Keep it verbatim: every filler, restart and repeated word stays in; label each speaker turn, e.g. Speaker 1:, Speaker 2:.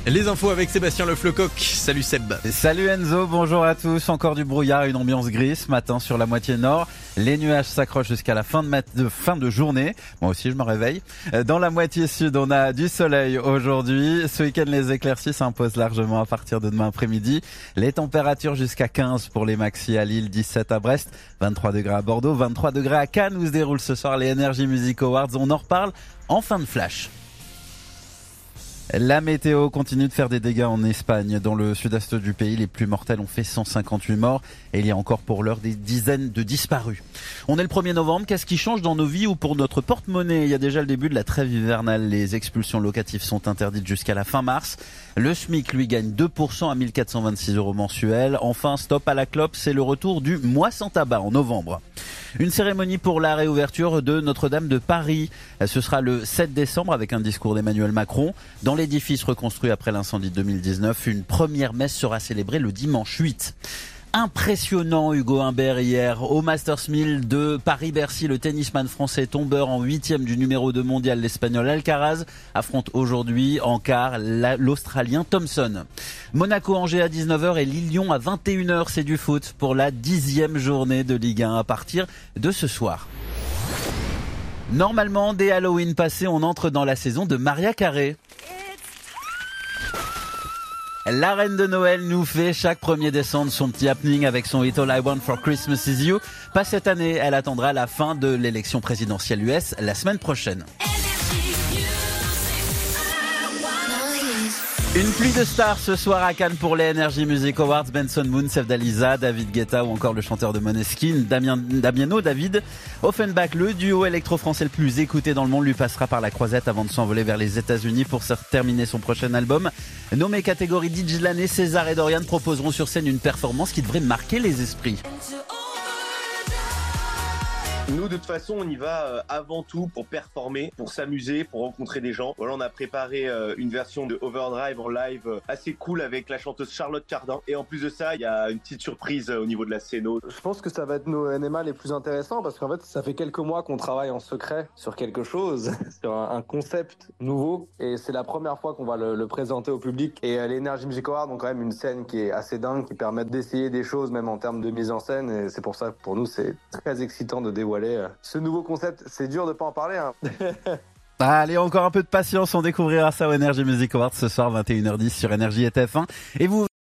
Speaker 1: Les infos avec Sébastien Le Flocoq. Salut Seb.
Speaker 2: Salut Enzo, bonjour à tous. Encore du brouillard, une ambiance grise ce matin sur la moitié nord. Les nuages s'accrochent jusqu'à la fin de, mat- de fin de journée. Moi aussi je me réveille. Dans la moitié sud, on a du soleil aujourd'hui. Ce week-end, les éclaircies s'imposent largement à partir de demain après-midi. Les températures jusqu'à quinze pour les maxi à Lille, dix-sept à Brest, vingt-trois degrés à Bordeaux, vingt-trois degrés à Cannes où se déroulent ce soir les Energy Music Awards. On en reparle en fin de flash. La météo continue de faire des dégâts en Espagne. Dans le sud-est du pays, les plus mortels ont fait cent cinquante-huit morts et il y a encore pour l'heure des dizaines de disparus. On est le premier novembre, qu'est-ce qui change dans nos vies ou pour notre porte-monnaie? Il y a déjà le début de la trêve hivernale. Les expulsions locatives sont interdites jusqu'à la fin mars. Le SMIC, lui, gagne deux pour cent à mille quatre cent vingt-six euros mensuels. Enfin, stop à la clope, c'est le retour du mois sans tabac en novembre. Une cérémonie pour la réouverture de Notre-Dame de Paris. Ce sera le sept décembre avec un discours d'Emmanuel Macron. Dans l'édifice reconstruit après l'incendie de deux mille dix-neuf, une première messe sera célébrée le dimanche huit. Impressionnant Hugo Humbert hier au Masters mille de Paris-Bercy. Le tennisman français tombeur en huitième du numéro deux mondial, l'Espagnol Alcaraz, affronte aujourd'hui en quart l'Australien Thompson. Monaco-Angers à dix-neuf heures et Lille-Lyon à vingt et une heures. C'est du foot pour la dixième journée de Ligue un à partir de ce soir. Normalement, dès Halloween passé, on entre dans la saison de Mariah Carey. La reine de Noël nous fait chaque premier décembre son petit happening avec son hit All I Want for Christmas Is You. Pas cette année, elle attendra la fin de l'élection présidentielle U S la semaine prochaine. Une pluie de stars ce soir à Cannes pour les Energy Music Awards. Benson Moon, Sefdaliza, David Guetta ou encore le chanteur de Måneskin, Damien, Damiano David. Offenbach, le duo électro-français le plus écouté dans le monde, lui passera par la croisette avant de s'envoler vers les États-Unis pour terminer son prochain album. Nommé catégorie D J de l'année, César et Dorian proposeront sur scène une performance qui devrait marquer les esprits.
Speaker 3: Nous, de toute façon, on y va avant tout pour performer, pour s'amuser, pour rencontrer des gens. Voilà, on a préparé une version de Overdrive en live assez cool avec la chanteuse Charlotte Cardin. Et en plus de ça, il y a une petite surprise au niveau de la scéno.
Speaker 4: Je pense que ça va être nos N M A les plus intéressants parce qu'en fait, ça fait quelques mois qu'on travaille en secret sur quelque chose, sur un concept nouveau. Et c'est la première fois qu'on va le, le présenter au public. Et les Energy Music Awards ont quand même une scène qui est assez dingue, qui permet d'essayer des choses, même en termes de mise en scène. Et c'est pour ça que pour nous, c'est très excitant de dévoiler ce nouveau concept. C'est dur de pas en parler, hein.
Speaker 2: Allez, encore un peu de patience, on découvrira ça au Energy Music Awards ce soir vingt et une heures dix sur Énergie et T F un. Et vous